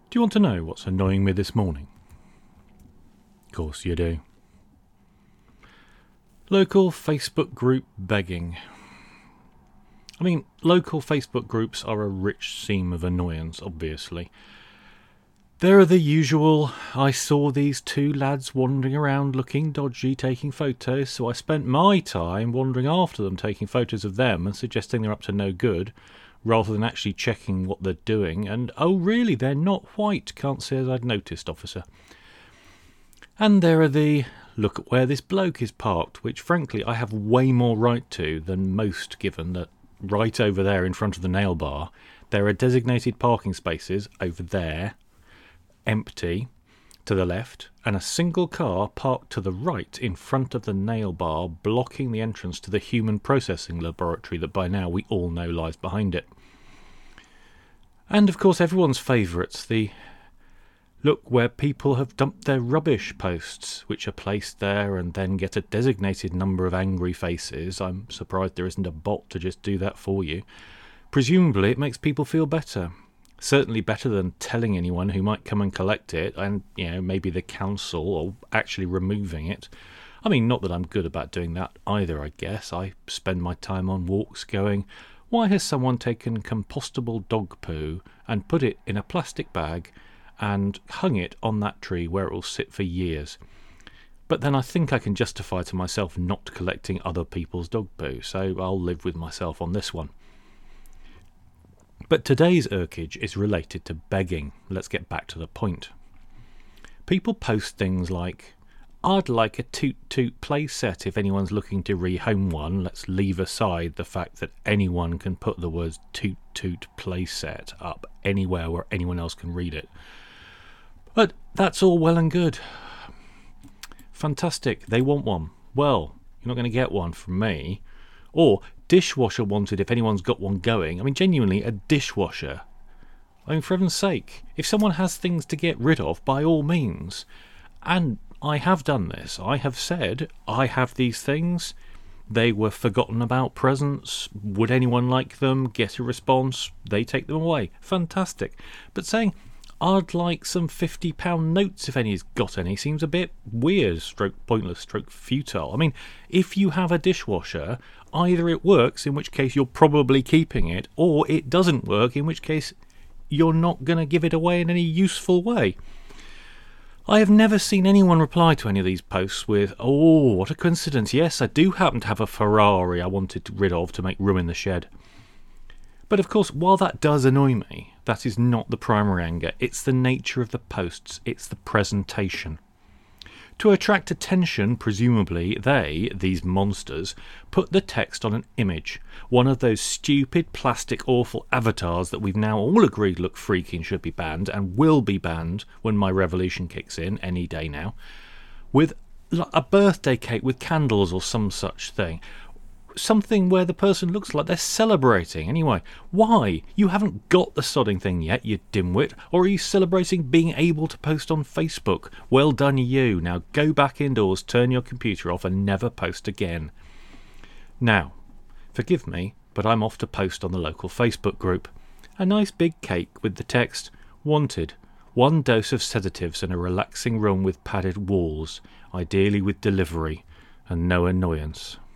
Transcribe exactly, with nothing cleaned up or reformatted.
Do you want to know what's annoying me this morning? Of course you do. Local Facebook group begging. I mean, local Facebook groups are a rich seam of annoyance, obviously. There are the usual, I saw these two lads wandering around looking dodgy, taking photos, so I spent my time wandering after them, taking photos of them and suggesting they're up to no good, rather than actually checking what they're doing, and, oh really, they're not white, can't say as I'd noticed, officer. And there are the, look at where this bloke is parked, which frankly I have way more right to than most, given that right over there in front of the nail bar, there are designated parking spaces over there, empty, to the left, and a single car parked to the right in front of the nail bar, blocking the entrance to the human processing laboratory that by now we all know lies behind it. And of course everyone's favourites, the look where people have dumped their rubbish posts, which are placed there and then get a designated number of angry faces. I'm surprised there isn't a bot to just do that for you. Presumably it makes people feel better. Certainly better than telling anyone who might come and collect it, and, you know, maybe the council, or actually removing it. I mean, not that I'm good about doing that either, I guess. I spend my time on walks going, why has someone taken compostable dog poo and put it in a plastic bag and hung it on that tree where it will sit for years? But then I think I can justify to myself not collecting other people's dog poo, so I'll live with myself on this one. But today's urkage is related to begging. Let's get back to the point. People post things like, I'd like a Toot Toot playset if anyone's looking to rehome one. Let's leave aside the fact that anyone can put the words Toot Toot playset up anywhere where anyone else can read it. But that's all well and good. Fantastic, they want one. Well, you're not going to get one from me. Or, dishwasher wanted if anyone's got one going. I mean, genuinely, a dishwasher. I mean, for heaven's sake, if someone has things to get rid of, by all means. And I have done this. I have said, I have these things. They were forgotten about presents. Would anyone like them? Get a response. They take them away. Fantastic. But saying, I'd like some fifty pound notes if any's got any, seems a bit weird, stroke pointless, stroke futile. I mean, if you have a dishwasher, either it works, in which case you're probably keeping it, or it doesn't work, in which case you're not going to give it away in any useful way. I have never seen anyone reply to any of these posts with, oh, what a coincidence, yes, I do happen to have a Ferrari I wanted rid of to make room in the shed. But of course, while that does annoy me, that is not the primary anger. It's the nature of the posts. It's the presentation. To attract attention, presumably, they, these monsters, put the text on an image. One of those stupid, plastic, awful avatars that we've now all agreed look freaky and should be banned, and will be banned when my revolution kicks in any day now, with a birthday cake with candles or some such thing. Something where the person looks like they're celebrating. Anyway, why? You haven't got the sodding thing yet, you dimwit. Or are you celebrating being able to post on Facebook? Well done you. Now go back indoors, turn your computer off and never post again. Now, forgive me, but I'm off to post on the local Facebook group. A nice big cake with the text, wanted, one dose of sedatives and a relaxing room with padded walls, ideally with delivery, and no annoyance.